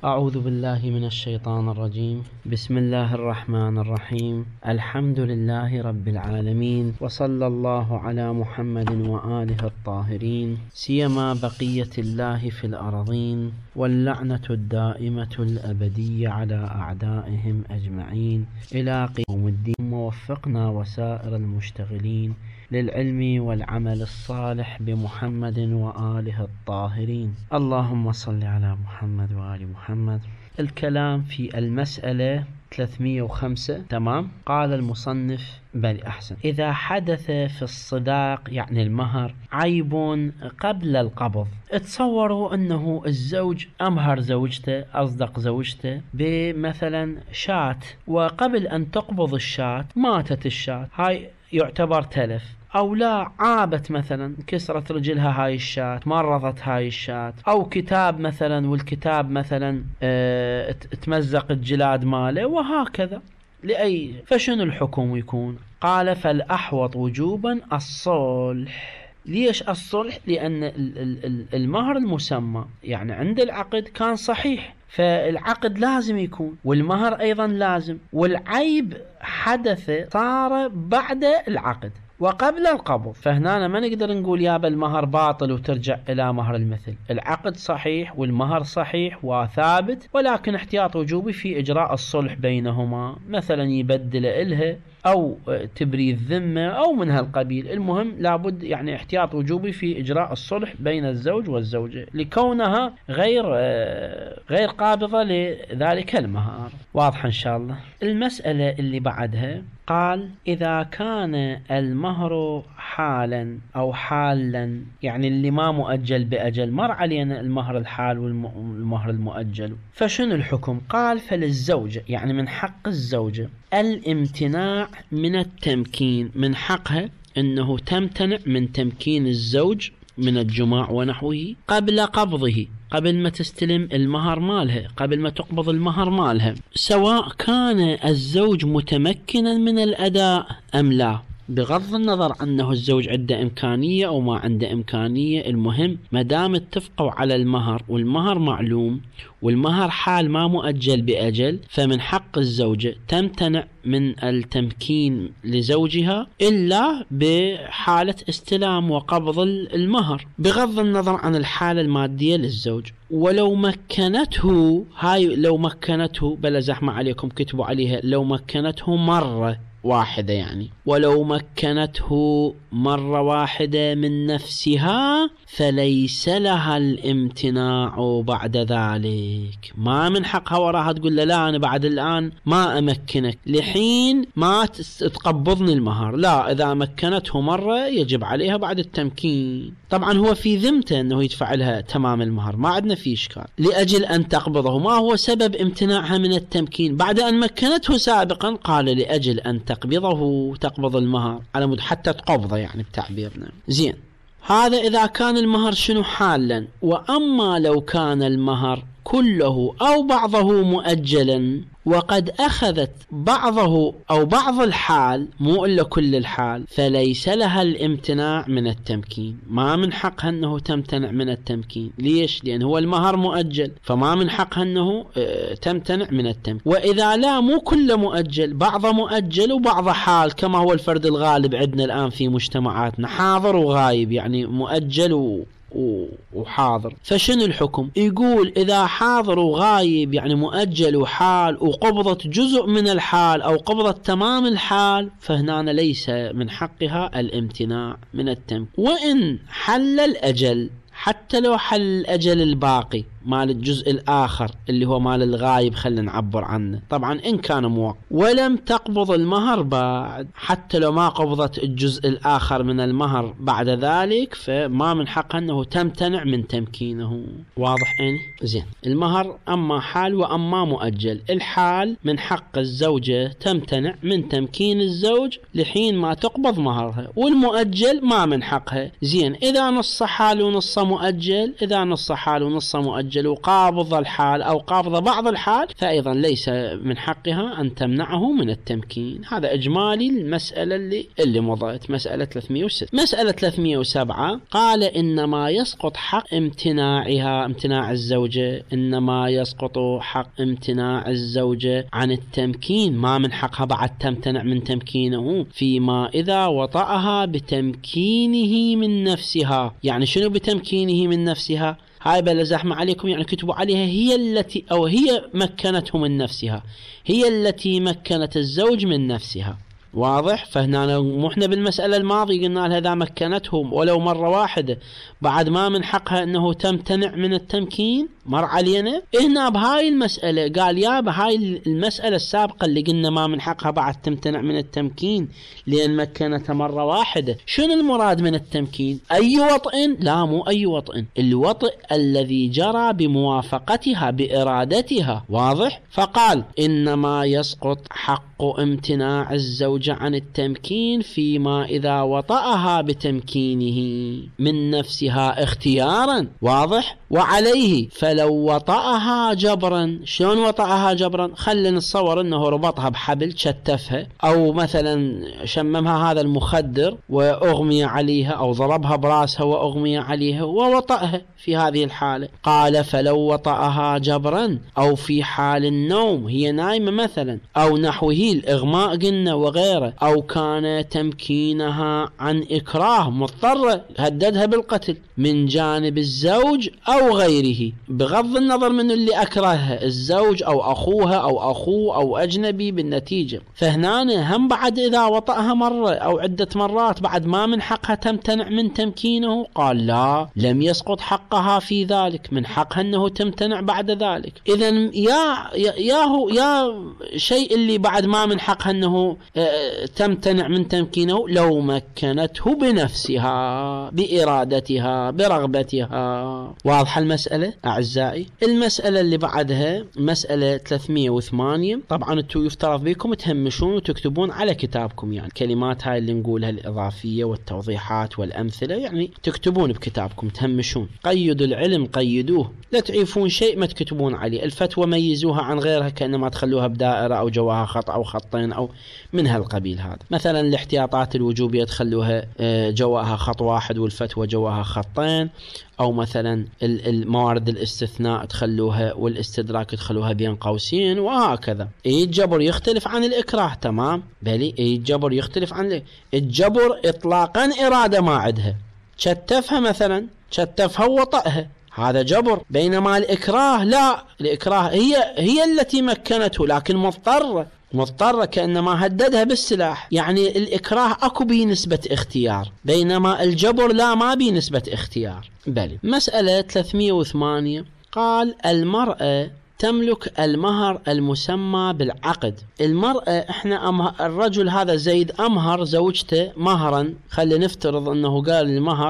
أعوذ بالله من الشيطان الرجيم. بسم الله الرحمن الرحيم. الحمد لله رب العالمين، وصلى الله على محمد وآله الطاهرين، سيما بقية الله في الأرضين، واللعنة الدائمة الأبدية على أعدائهم أجمعين إلى قيام الدين. ووفقنا وسائر المشتغلين للعلم والعمل الصالح بمحمد وآله الطاهرين. اللهم صل على محمد وآل محمد. الكلام في المسألة 305. تمام. قال المصنف بل أحسن: إذا حدث في الصداق يعني المهر عيب قبل القبض. تصوروا أنه الزوج أمهر زوجته، أصدق زوجته بمثلا شاة، وقبل أن تقبض الشاة ماتت الشاة، هاي يعتبر تلف. أو لا، عابت مثلا، كسرت رجلها هاي الشاة، مرضت هاي الشاة. أو كتاب مثلا، والكتاب مثلا تمزق الجلاد ماله، وهكذا لأي. فشنو الحكم يكون؟ قال فالأحوط وجوبا الصلح. ليش الصلح؟ لأن المهر المسمى يعني عند العقد كان صحيح، فالعقد لازم يكون، والمهر أيضا لازم، والعيب حدث صار بعد العقد وقبل القبض. فهنا ما نقدر نقول يابا المهر باطل وترجع إلى مهر المثل. العقد صحيح والمهر صحيح وثابت، ولكن احتياط وجوبي في إجراء الصلح بينهما، مثلا يبدل إلها أو تبري الذمة أو من هالقبيل. المهم لابد يعني احتياط وجوبي في إجراء الصلح بين الزوج والزوجة لكونها غير قابضة لذلك المهر. واضح إن شاء الله. المسألة اللي بعدها قال إذا كان المهر حالا أو حالا، يعني اللي ما مؤجل بأجل، مر علينا المهر الحال والمهر المؤجل، فشنو الحكم؟ قال فللزوجة، يعني من حق الزوجة الامتناع من التمكين، من حقها أنه تمتنع من تمكين الزوج من الجماع ونحوه قبل قبضه، قبل ما تستلم المهر مالها، قبل ما تقبض المهر مالها، سواء كان الزوج متمكنا من الأداء أم لا، بغض النظر أنه الزوج عنده إمكانية أو ما عنده إمكانية. المهم ما دام اتفقوا على المهر والمهر معلوم والمهر حال ما مؤجل بأجل، فمن حق الزوجة تمتنع من التمكين لزوجها إلا بحالة استلام وقبض المهر، بغض النظر عن الحالة المادية للزوج. ولو مكنته، هاي لو مكنته بلا زحمة عليكم كتبوا عليها، لو مكنته مرة واحدة، يعني ولو مكنته مرة واحدة من نفسها فليس لها الامتناع بعد ذلك. ما من حقها وراها تقول له لا أنا بعد الآن ما أمكنك لحين ما تقبضني المهر. لا، إذا مكنته مرة يجب عليها بعد التمكين. طبعا هو في ذمته أنه يدفع لها تمام المهر، ما عندنا فيه إشكال، لأجل أن تقبضه. ما هو سبب امتناعها من التمكين بعد أن مكنته سابقا؟ قال لأجل أن تقبضه، تقبض المهر على مد حتى تقبضه، يعني بتعبيرنا. زين، هذا إذا كان المهر شنو حالا. وأما لو كان المهر كله أو بعضه مؤجلا وقد أخذت بعضه أو بعض الحال، مو إلا كل الحال، فليس لها الامتناع من التمكين. ما من حقها أنه تمتنع من التمكين. ليش؟ لأن هو المهر مؤجل، فما من حقها أنه تمتنع من التمكين. وإذا لا، مو كله مؤجل، بعضه مؤجل وبعضه حال، كما هو الفرد الغالب عندنا الآن في مجتمعاتنا، حاضر وغايب، يعني مؤجل وحاضر. فشنو الحكم؟ يقول إذا حاضر وغايب يعني مؤجل وحال، وقبضت جزء من الحال أو قبضت تمام الحال، فهنا ليس من حقها الامتناع من التمكين. وإن حل الأجل، حتى لو حل الأجل الباقي مال الجزء الآخر اللي هو مال الغايب، خلينا نعبر عنه، طبعا إن كان موقع، ولم تقبض المهر بعد، حتى لو ما قبضت الجزء الآخر من المهر بعد ذلك، فما من حقها أنه تمتنع من تمكينه. واضح يعني؟ زين، المهر أما حال وأما مؤجل. الحال من حق الزوجة تمتنع من تمكين الزوج لحين ما تقبض مهرها، والمؤجل ما من حقها. زين، إذا نص حال ونص مؤجل، إذا نص حال ونص مؤجل المؤجل وقابض الحال أو قابض بعض الحال، فأيضا ليس من حقها أن تمنعه من التمكين. هذا إجمالي المسألة اللي مضت، مسألة 306. مسألة 307 قال إنما يسقط حق امتناعها، امتناع الزوجة، إنما يسقط حق امتناع الزوجة عن التمكين، ما من حقها بعد تمتنع من تمكينه، فيما إذا وطأها بتمكينه من نفسها. يعني شنو بتمكينه من نفسها؟ هاي بلا زحمة عليكم، يعني كتبوا عليها هي التي، أو هي مكنته من نفسها، هي التي مكنت الزوج من نفسها. واضح؟ فهنا مو احنا بالمسألة الماضية قلنا لها إذا مكنتهم ولو مرة واحدة بعد ما من حقها أنه تمتنع من التمكين، مر علينا هنا بهاي المسألة. قال يا بهاي المسألة السابقة اللي قلنا ما من حقها بعد تمتنع من التمكين لأن مكنتها مرة واحدة، شنو المراد من التمكين؟ أي وطئ؟ لا مو أي وطئ، الوطئ الذي جرى بموافقتها بإرادتها. واضح؟ فقال إنما يسقط حق امتناع الزوجة عن التمكين فيما إذا وطأها بتمكينه من نفسها اختيارا. واضح؟ وعليه فلو وطأها جبرا. شلون وطأها جبرا؟ خلينا نتصور انه ربطها بحبل شتفها، او مثلا شممها هذا المخدر واغمي عليها، او ضربها براسها واغمي عليها ووطأها في هذه الحالة. قال فلو وطأها جبرا او في حال النوم، هي نايمة مثلا، او نحوه الاغماء قلنا وغيره، او كان تمكينها عن اكراه مضطرة هددها بالقتل من جانب الزوج أو غيره، بغض النظر من اللي أكرهها، الزوج أو أخوها أو أخوه أو أجنبي بالنتيجة. فهنا هم بعد إذا وطأها مرة أو عدة مرات بعد ما من حقها تمتنع من تمكينه، قال لا، لم يسقط حقها في ذلك، من حقها أنه تمتنع بعد ذلك. إذن يا شيء اللي بعد ما من حقها أنه تمتنع من تمكينه لو مكنته بنفسها بإرادتها برغبتها. واضحة المسألة أعزائي؟ المسألة اللي بعدها مسألة 308. طبعا انتم يفترض بكم تهمشون وتكتبون على كتابكم، يعني الكلمات هاي اللي نقولها الإضافية والتوضيحات والأمثلة، يعني تكتبون بكتابكم تهمشون. قيدوا العلم قيدوه، لا تعرفون شيء ما تكتبون عليه. الفتوى ميزوها عن غيرها كأنما تخلوها بدائرة أو جواها خط أو خطين أو من هالقبيل. هذا مثلا الاحتياطات الوجوبية تخلوها جواها خط واحد والفتوى جواها خطين، أو مثلا الموارد الاستثناء تخلوها والاستدراك تخلوها بين قوسين، وهكذا. الجبر يختلف عن الإكراه، تمام؟ بلي الجبر يختلف عن الجبر إطلاقا إرادة ما عندها، شتفها مثلا، شتفها وطأها، هذا جبر. بينما الإكراه لا، الإكراه هي التي مكنته لكن مضطرة كأنما هددها بالسلاح. يعني الإكراه أكو بنسبة اختيار، بينما الجبر لا، ما بنسبة اختيار. بل مسألة 308 قال المرأة تملك المهر المسمى بالعقد. المرأة احنا الرجل هذا زيد أمهر زوجته مهرا، خلي نفترض انه قال المهر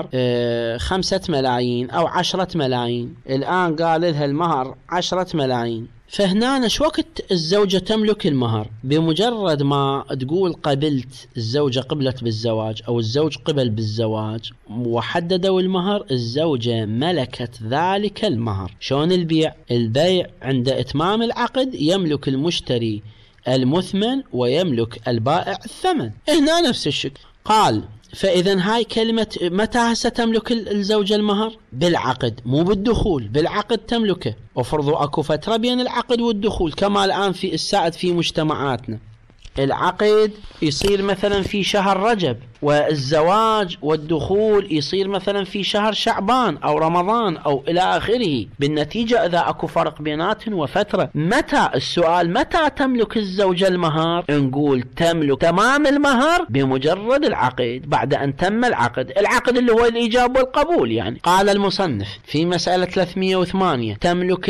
5 ملايين او 10 ملايين، الآن قال لها المهر 10 ملايين. فهنا شو وقت الزوجة تملك المهر؟ بمجرد ما تقول قبلت، الزوجة قبلت بالزواج أو الزوج قبل بالزواج وحددوا المهر، الزوجة ملكت ذلك المهر. شلون البيع؟ البيع عند إتمام العقد يملك المشتري المثمن ويملك البائع الثمن. هنا نفس الشيء. قال فإذا هاي كلمة متى ستملك الزوجة المهر؟ بالعقد، مو بالدخول، بالعقد تملكه. وفرضوا أكو فترة بين العقد والدخول كما الآن في السائد في مجتمعاتنا. العقد يصير مثلا في شهر رجب، والزواج والدخول يصير مثلا في شهر شعبان أو رمضان أو إلى آخره. بالنتيجة إذا أكو فرق بيناتهم وفترة، متى السؤال متى تملك الزوجة المهر؟ نقول تملك تمام المهر بمجرد العقد، بعد أن تم العقد اللي هو الإيجاب والقبول. يعني قال المصنف في مسألة 308 تملك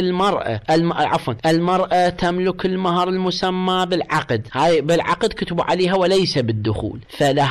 المرأة تملك المهر المسمى بالعقد. هاي بالعقد كتبوا عليها وليس بالدخول، فلها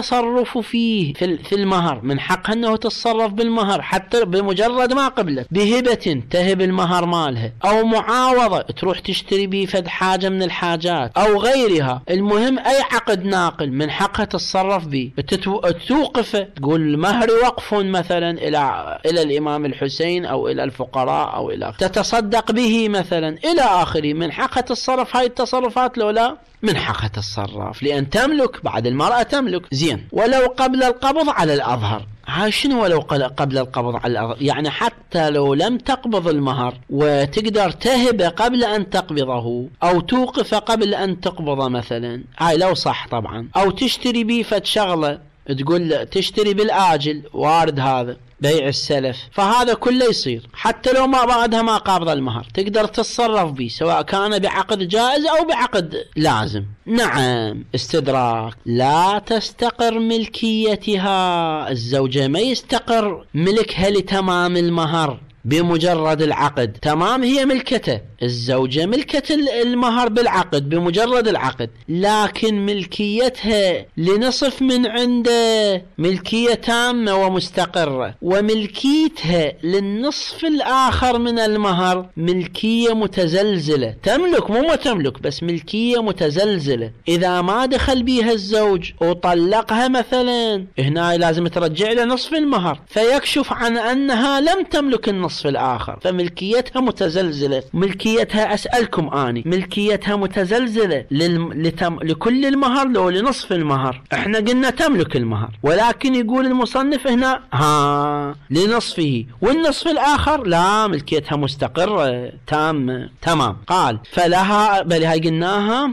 التصرف فيه في المهر، من حقها أنه تتصرف بالمهر حتى بمجرد ما قبلت بهبة تهب المهر مالها، أو معاوضة تروح تشتري به فد حاجة من الحاجات أو غيرها. المهم أي عقد ناقل من حقها تتصرف به، توقفه، تقول المهر وقف مثلا إلى الإمام الحسين أو إلى الفقراء أو إلى تتصدق به مثلا إلى آخره. من حقها تتصرف هاي التصرفات لو لا؟ من حقها تتصرف، لأن تملك، بعد المرأة تملك. زين، ولو قبل القبض على الأظهر. هاي شنو ولو قبل القبض على الأظهر؟ يعني حتى لو لم تقبض المهر وتقدر تهب قبل أن تقبضه، أو توقف قبل أن تقبضه مثلا، هاي لو صح طبعا. أو تشتري بيه فد شغلة، تقول تشتري بالآجل، وارد هذا بيع السلف، فهذا كله يصير حتى لو ما بعدها ما قابض المهر، تقدر تتصرف به سواء كان بعقد جائز أو بعقد لازم. نعم، استدراك. لا تستقر ملكيتها، الزوجة ما يستقر ملكها لتمام المهر بمجرد العقد. تمام، هي ملكته، الزوجة ملكة المهر بالعقد بمجرد العقد، لكن ملكيتها لنصف من عنده ملكية تامة ومستقرة، وملكيتها للنصف الآخر من المهر ملكية متزلزلة. تملك، مو ما تملك، بس ملكية متزلزلة. إذا ما دخل بيها الزوج وطلقها مثلا، هنا لازم ترجع له نصف المهر، فيكشف عن أنها لم تملك النصف الآخر، فملكيتها متزلزلة. ملكيتها، أسألكم أني، ملكيتها متزلزلة لكل المهر لو لنصف المهر؟ احنا قلنا تملك المهر، ولكن يقول المصنف هنا لنصفه، والنصف الآخر لا، ملكيتها مستقرة تامة. تمام. قال فلها، بل هاي قلناها.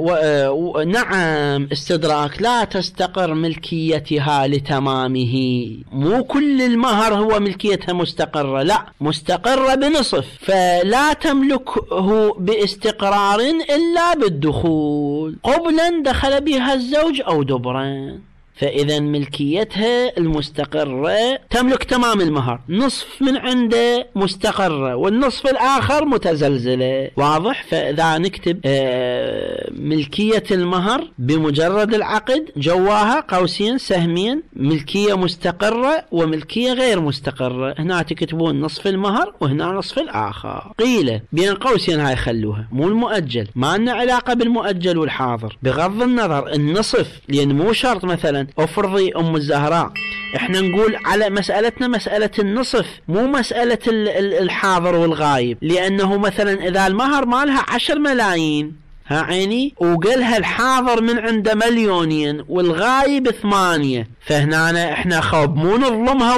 نعم، استدراك. لا تستقر ملكيتها لتمامه، مو كل المهر هو ملكيتها مستقرة، لا، مستقرة بنصف، فلا تملكه باستقرار إلا بالدخول، قبلا دخل بها الزوج أو دبرا. فإذا ملكيتها المستقرة تملك تمام المهر، نصف من عنده مستقرة والنصف الآخر متزلزلة. واضح؟ فإذا نكتب ملكية المهر بمجرد العقد، جواها قوسين سهمين، ملكية مستقرة وملكية غير مستقرة. هنا تكتبون نصف المهر وهنا نصف الآخر. قيل بين قوسين، هاي خلوها، مو المؤجل، ما لنا علاقة بالمؤجل والحاضر، بغض النظر النصف، لأن مو شرط مثلا افرضي ام الزهراء، احنا نقول على مسألتنا مسألة النصف، مو مسألة الحاضر والغايب، لأنه مثلا إذا المهر مالها 10 ملايين، ها عيني، وقالها الحاضر من عنده 2,000,000 والغايب 8، فهنا احنا خوب مو نظلمها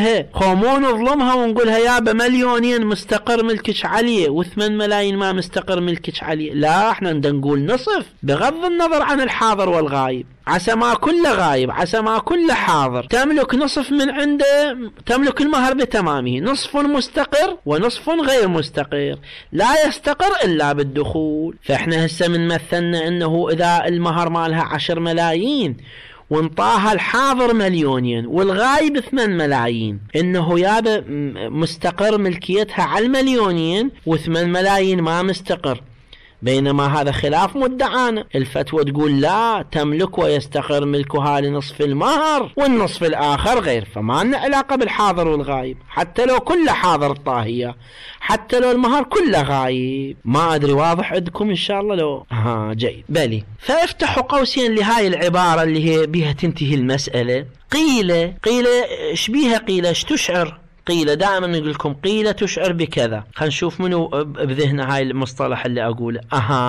ونقولها يابا 2,000,000 مستقر ملكش عليه و8 ملايين ما مستقر ملكش عليه. لا، احنا نقول نصف بغض النظر عن الحاضر والغايب، عسى ما كل غايب، عسى ما كل حاضر، تملك نصف من عنده، تملك المهر بتمامه، نصف مستقر ونصف غير مستقر، لا يستقر إلا بالدخول. فإحنا هسه من مثلنا أنه إذا المهر مالها 10 ملايين وانطاها الحاضر 2,000,000 والغايب 8 ملايين، انه يابا مستقر ملكيتها على 2,000,000 و8 ملايين ما مستقر، بينما هذا خلاف مدعانا. الفتوى تقول لا، تملك ويستقر ملكها لنصف المهر والنصف الآخر غير، فما لنا علاقة بالحاضر والغايب، حتى لو كل حاضر طاهية، حتى لو المهر كله غايب. ما أدري واضح عندكم إن شاء الله؟ لو جيد. بلي، فافتحوا قوسين لهاي العبارة اللي هي بها تنتهي المسألة. قيل شبيها، قيل ايش تشعر؟ قيل دائما نقول لكم قيل تشعر بكذا. خلينا نشوف منو بذهنه هاي المصطلح اللي أقوله.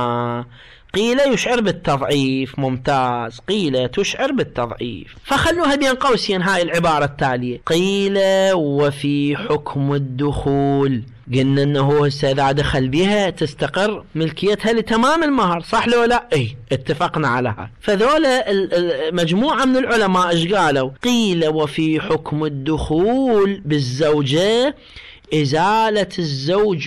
قيل يشعر بالتضعيف. ممتاز، قيل تشعر بالتضعيف، فخلوها بين قوسين هاي العبارة التالية. قيل وفي حكم الدخول، قلنا انه إذا دخل بها تستقر ملكيتها لتمام المهر، صح لو لا؟ اتفقنا عليها. فذولا مجموعة من العلماء ايش قالوا؟ قيل وفي حكم الدخول بالزوجة إزالة الزوج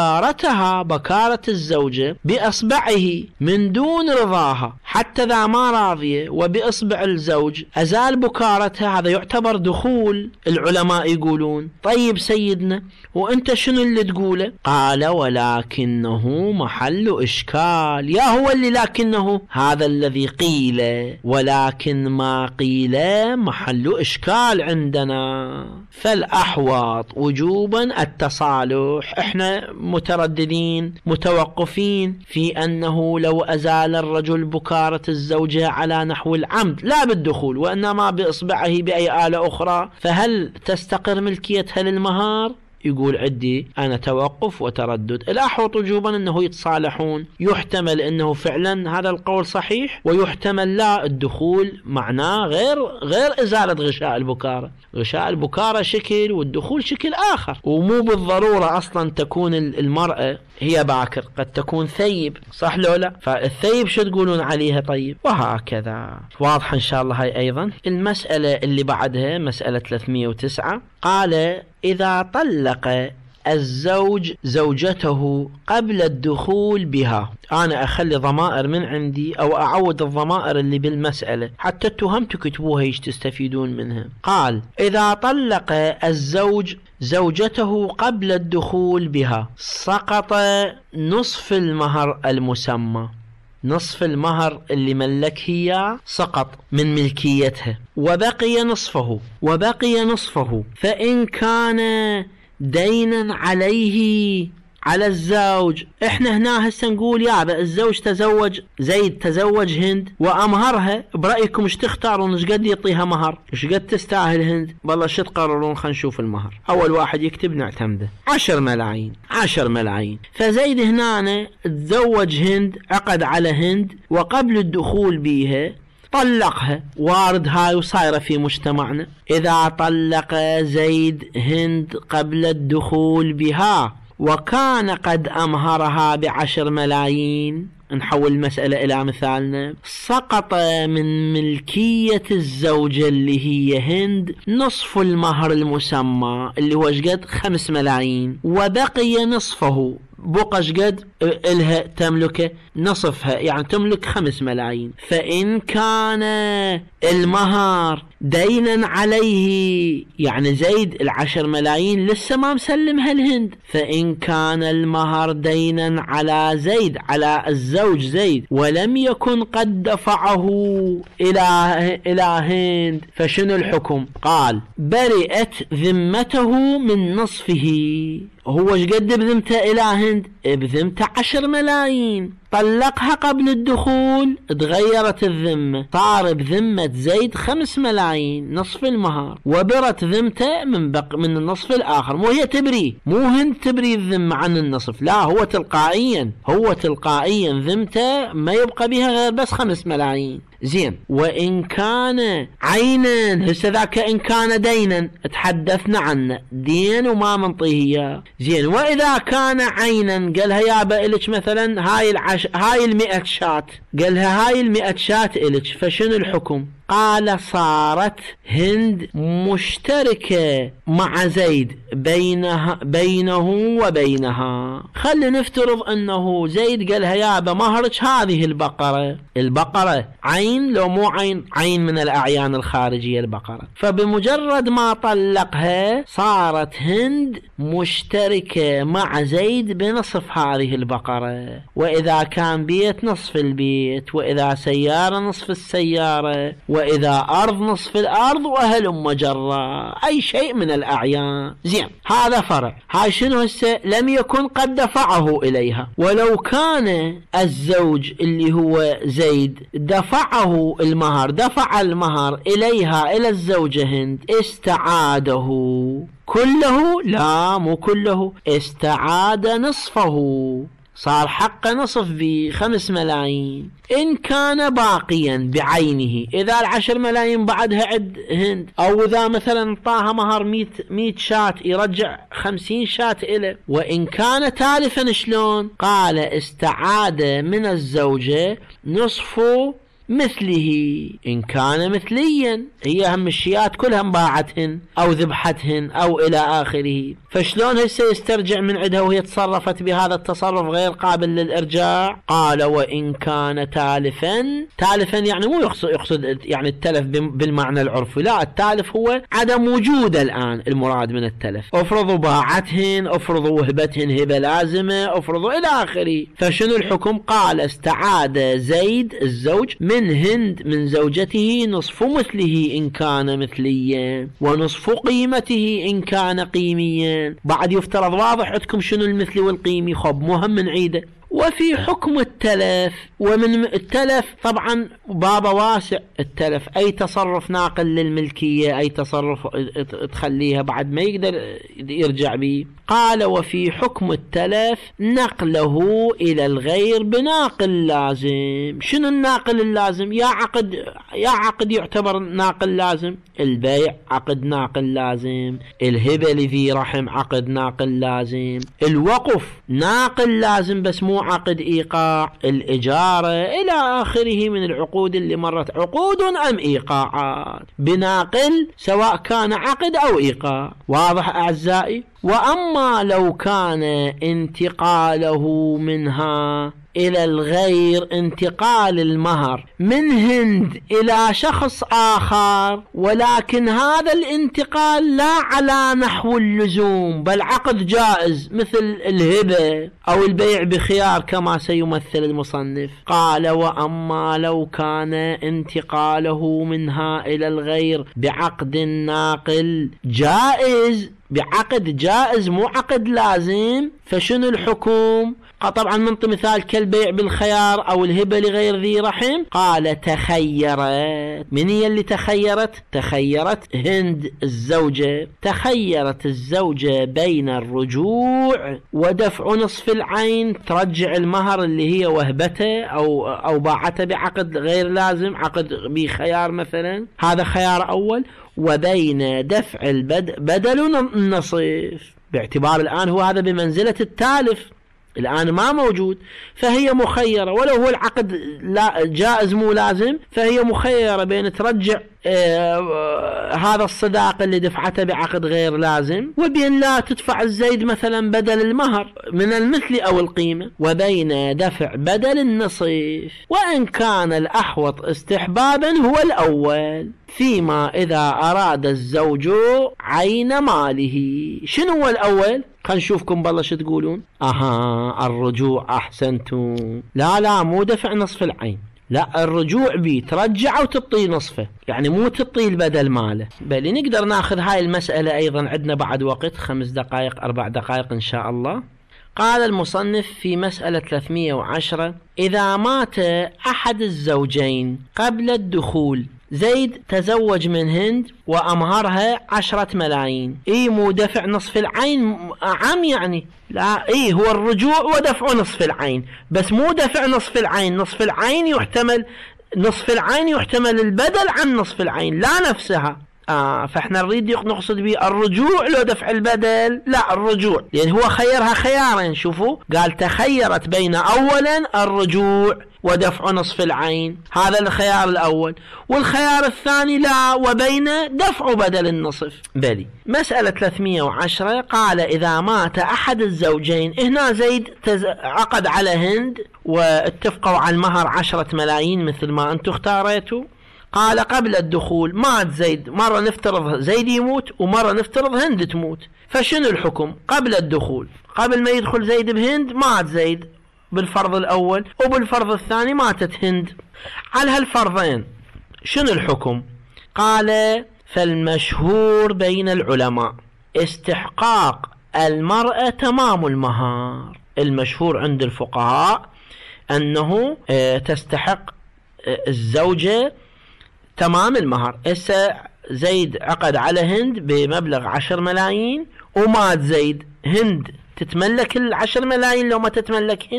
بكارة الزوجة بأصبعه من دون رضاها، حتى إذا ما راضية وبإصبع الزوج أزال بكارتها، هذا يعتبر دخول. العلماء يقولون طيب سيدنا وأنت شنو اللي تقوله؟ قال ولكنه محل إشكال. يا هو اللي لكنه هذا الذي قيل، ولكن ما قيل محل إشكال عندنا. فالأحوط وجوبا التصالح. احنا مترددين متوقفين في أنه لو أزال الرجل بكارة الزوجة على نحو العمد لا بالدخول وإنما بإصبعه بأي آلة أخرى، فهل تستقر ملكيتها للمهار؟ يقول عندي أنا توقف وتردد. الأحوط وجوبا أنه يتصالحون. يحتمل أنه فعلا هذا القول صحيح، ويحتمل لا، الدخول معناه غير إزالة غشاء البكارة. غشاء البكارة شكل والدخول شكل آخر، ومو بالضرورة أصلا تكون المرأة هي باكر، قد تكون ثيب، صح لو لا؟ فالثيب شو تقولون عليها طيب؟ وهكذا. واضح إن شاء الله. هاي أيضا المسألة اللي بعدها مسألة 309. قال إذا طلق الزوج زوجته قبل الدخول بها. أنا أخلي ضمائر من عندي أو أعود الضمائر اللي بالمسألة حتى التهم تكتبوها ايش تستفيدون منها. قال إذا طلق الزوج زوجته قبل الدخول بها سقط نصف المهر المسمى. نصف المهر اللي ملك هي سقط من ملكيتها، وبقي نصفه. فإن كان دينا عليه على الزوج، احنا هنا هسه نقول يا الزوج تزوج زيد، تزوج هند وامهرها، برأيكم ايش تختارون؟ ايش قد يعطيها مهر؟ ايش قد تستاهل هند؟ والله شو تقررون؟ خلينا نشوف المهر. اول واحد يكتب نعتمده 10 ملايين. فزيد هنا تزوج هند، عقد على هند، وقبل الدخول بيها طلقها. وارد هاي وصايرة في مجتمعنا. إذا طلق زيد هند قبل الدخول بها وكان قد أمهرها ب10 ملايين، نحول المسألة إلى مثالنا، سقط من ملكية الزوجة اللي هي هند نصف المهر المسمى اللي هو شقد 5 ملايين، وبقي نصفه. بقى شقد إلها تملكه نصفها، يعني تملك 5 ملايين. فإن كان المهر دينا عليه، يعني زيد 10 ملايين لسه ما مسلمها الهند، فإن كان المهر دينا على زيد، على الزوج زيد، ولم يكن قد دفعه إلى هند، فشنو الحكم؟ قال برئت ذمته من نصفه. هو ايش قد بذمته إلى هند؟ بذمته 10 ملايين. طلقها قبل الدخول، تغيرت الذمة، صار بذمة زيد 5 ملايين نصف المهر، وبرت ذمته من النصف الآخر. مو هي تبري، مو هند تبري الذمة عن النصف، لا، هو تلقائيا ذمته ما يبقى بها غير بس 5 ملايين. زين. وإن كان عينا، هسه ذاك إن كان دينا تحدثنا عنه، دين وما منطيه. زين. وإذا كان عينا، قالها يابا إلك مثلا هاي 100 شاة، قالها هاي 100 شاة إلك، فشنو الحكم؟ قال صارت هند مشتركة مع زيد بينه وبينها. خلي نفترض أنه زيد قالها يابا مهرك هذه البقرة عين، لو مو عين من الأعيان الخارجية البقرة. فبمجرد ما طلقها صارت هند مشتركة مع زيد بنصف هذه البقرة، وإذا كان بيت نصف البيت، وإذا سيارة نصف السيارة، وإذا أرض نصف الأرض، وأهل مجرة، أي شيء من الأعيان. زين. هذا فرع. هاي شنو هسه؟ لم يكن قد دفعه إليها. ولو كان الزوج اللي هو زيد دفع المهر إليها، إلى الزوجة هند، استعاده كله؟ لا، مو كله، استعاد نصفه، صار حق نصف ب5 ملايين. إن كان باقيا بعينه، إذا 10 ملايين بعدها عد هند، أو إذا مثلا طاها مهر 100 شاة، يرجع 50 شاة إله. وإن كان تالفا شلون؟ قال استعاد من الزوجة نصف مثله إن كان مثليا، هي هم الشيات كلها باعتهن أو ذبحتهن أو إلى آخره، فشلون هسه يسترجع من عندها وهي تصرفت بهذا التصرف غير قابل للإرجاع؟ قال وإن كان تالفا. تالفا يعني مو يقصد يعني التلف بالمعنى العرفي، لا، التالف هو عدم وجود الآن المراد من التلف. افرضوا باعتهن، افرضوا وهبتهن هبة لازمة، افرضوا إلى آخره. فشنو الحكم؟ قال استعاد زيد الزوج من هند من زوجته نصف مثله إن كان مثليا ونصف قيمته إن كان قيميا. بعد يفترض واضح عندكم شنو المثلي والقيمي، خب مهم نعيده. وفي حكم التلف، ومن التلف طبعا بابا واسع، التلف أي تصرف ناقل للملكية، أي تصرف تخليها بعد ما يقدر يرجع به. قال وفي حكم التلف نقله إلى الغير بناقل لازم. شنو الناقل اللازم؟ يا عقد يعتبر ناقل لازم، البيع عقد ناقل لازم، الهبة لذي رحم عقد ناقل لازم، الوقف ناقل لازم بس مو عقد إيقاع، الإجارة إلى آخره من العقود اللي مرت، عقود أم إيقاعات بناقل سواء كان عقد أو إيقاع. واضح أعزائي؟ وأما لو كان انتقاله منها إلى الغير، انتقال المهر من هند إلى شخص آخر، ولكن هذا الانتقال لا على نحو اللزوم بل عقد جائز مثل الهبة أو البيع بخيار كما سيمثل المصنف. قال وأما لو كان انتقاله منها إلى الغير بعقد ناقل جائز، بعقد جائز مو عقد لازم، فشنو الحكم؟ طبعا منطي مثال كالبيع بالخيار أو الهبة لغير ذي رحم. قال تخيرت. من هي اللي تخيرت؟ تخيرت هند الزوجة، تخيرت الزوجة بين الرجوع ودفع نصف العين، ترجع المهر اللي هي وهبته أو باعته بعقد غير لازم، عقد بخيار مثلا، هذا خيار أول، وبين دفع بدل النصف، باعتبار الآن هو هذا بمنزلة التالف، الآن ما موجود، فهي مخيرة ولو هو العقد لا جائز مو لازم، فهي مخيرة بين ترجع هذا الصداق اللي دفعته بعقد غير لازم، وبين لا تدفع الزيد مثلا بدل المهر من المثل أو القيمة، وبين دفع بدل النصف. وإن كان الأحوط استحبابا هو الأول، فيما إذا أراد الزوج عين ماله. شنو هو الأول؟ خلينا نشوفكم بالله شو تقولون. الرجوع أحسنتم. لا مو دفع نصف العين، لا، الرجوع بي ترجع وتطي نصفه، يعني مو تطي البدل ماله. بل نقدر ناخذ هاي المسألة أيضا، عندنا بعد وقت 5 دقائق 4 دقائق إن شاء الله. قال المصنف في مسألة 310: إذا مات أحد الزوجين قبل الدخول، زيد تزوج من هند وأمهرها 10 ملايين، مو دفع نصف العين عام يعني، لا، هو الرجوع ودفع نصف العين، بس مو دفع نصف العين، نصف العين يحتمل البدل عن نصف العين لا نفسها. فاحنا نريد نقصد به الرجوع لو دفع البدل، لا، الرجوع، لأن هو خيرها خيارين. شوفوا، قال تخيرت بين أولا الرجوع ودفع نصف العين، هذا الخيار الأول، والخيار الثاني لا، وبين دفع بدل النصف. بلي مسألة 310 قال إذا مات أحد الزوجين، هنا زيد عقد على هند واتفقوا على المهر 10 ملايين مثل ما أنتم اختاريتوا. قال قبل الدخول مات زيد، مرة نفترض زيد يموت ومرة نفترض هند تموت، فشنو الحكم؟ قبل الدخول، قبل ما يدخل زيد بهند مات زيد بالفرض الأول، وبالفرض الثاني ماتت هند. على هالفرضين شنو الحكم؟ قال فالمشهور بين العلماء استحقاق المرأة تمام المهار. المشهور عند الفقهاء أنه تستحق الزوجة تمام المهر. زيد عقد على هند بمبلغ 10 ملايين ومات زيد، هند تتملك 10 ملايين لو ما تتملكهن؟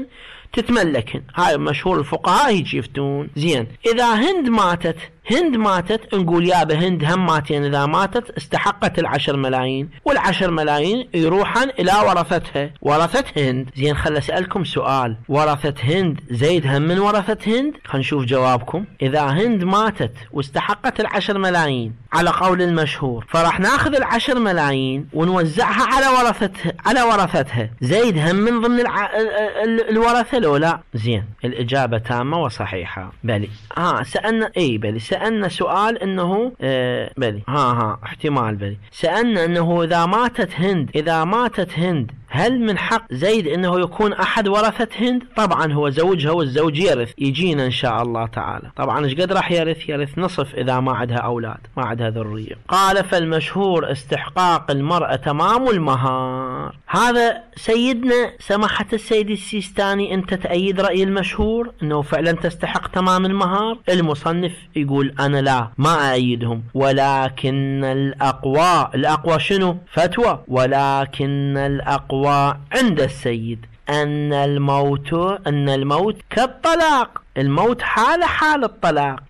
تتملكهن. هاي مشهور الفقهاء هيك يفتون. زين إذا هند ماتت نقول يابا هند هماتين إذا ماتت استحقت 10 ملايين، وال10 ملايين يروحن إلى ورثتها، ورثة هند. زين خل أسألكم سؤال، ورثة هند زيد هم من ورثة هند؟ خل نشوف جوابكم. إذا هند ماتت واستحقت 10 ملايين على قول المشهور، فراح ناخذ 10 ملايين ونوزعها على ورثتها، زيد هم من ضمن الورثة لو لا؟ زين الإجابة تامة وصحيحة. بلي سألنا بلي سألنا سؤال انه بلي احتمال بلي سألنا انه اذا ماتت هند هل من حق زيد انه يكون احد ورثة هند؟ طبعا هو زوجها والزوج يرث، يجينا ان شاء الله تعالى. طبعا ايش قد راح يرث نصف اذا ما عندها اولاد، ما عندها ذرية. قال فالمشهور استحقاق المرأة تمام المهار. هذا سيدنا سماحة السيد السيستاني انت تأيد رأي المشهور انه فعلا تستحق تمام المهار؟ المصنف يقول انا لا ما أأيدهم، ولكن الاقوى شنو؟ فتوى. ولكن الاقوى عند السيد أن الموت كالطلاق، الموت حال الطلاق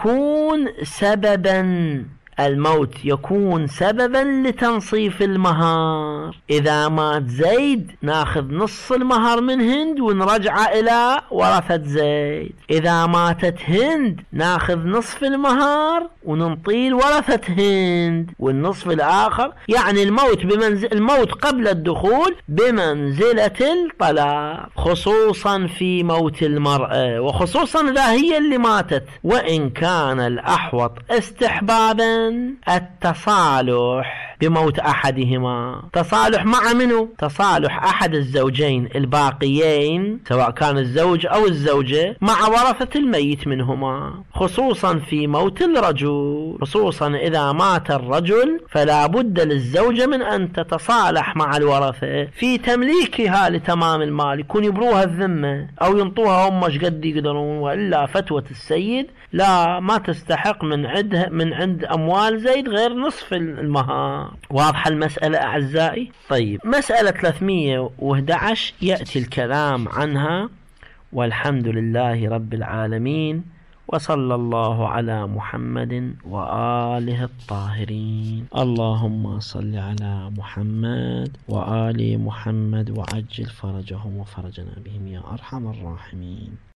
الموت يكون سببا لتنصيف المهار. إذا مات زيد ناخذ نص المهر من هند ونرجع إلى ورثة زيد، إذا ماتت هند ناخذ نصف المهر وننطيل ورثة هند والنصف الآخر. يعني الموت قبل الدخول بمنزلة الطلاق، خصوصا في موت المرأة، وخصوصا إذا هي اللي ماتت. وإن كان الأحوط استحبابا التصالح بموت أحدهما. تصالح مع منه؟ تصالح أحد الزوجين الباقيين سواء كان الزوج أو الزوجة مع ورثة الميت منهما، خصوصا في موت الرجل. خصوصا إذا مات الرجل فلا بد للزوجة من أن تتصالح مع الورثة في تمليكها لتمام المال، يكون يبروها الذمة أو ينطوها هم ايش قد يقدرون، وإلا فتوى السيد لا ما تستحق من عند أموال زيد غير نصف المهار. واضحة المسألة أعزائي؟ طيب مسألة 311 يأتي الكلام عنها، والحمد لله رب العالمين، وصلى الله على محمد وآله الطاهرين. اللهم صل على محمد وآل محمد وعجل فرجهم وفرجنا بهم يا أرحم الراحمين.